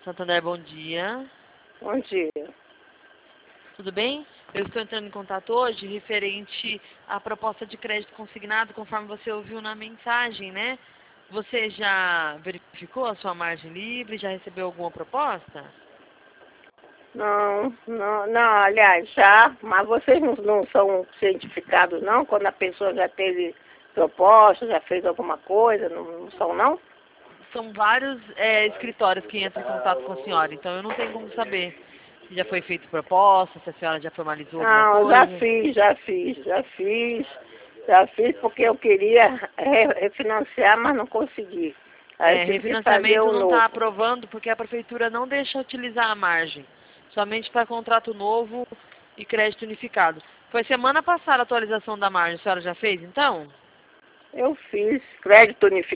Santander, bom dia. Bom dia. Tudo bem? Eu estou entrando em contato hoje referente à proposta de crédito consignado, conforme você ouviu na mensagem, né? Você já verificou a sua margem livre? Já recebeu alguma proposta? Não, aliás, já, mas vocês não são cientificados, não? Quando a pessoa já teve proposta, já fez alguma coisa, não são, não? São vários escritórios que entram em contato com a senhora, então eu não tenho como saber se já foi feita proposta, se a senhora já formalizou alguma Não, coisa. já fiz porque eu queria refinanciar, mas não consegui. Aí eu tive que fazer Refinanciamento o não novo. está aprovando porque a prefeitura não deixa utilizar a margem, somente para contrato novo e crédito unificado. Foi semana passada a atualização da margem, a senhora já fez então? Eu fiz crédito unificado.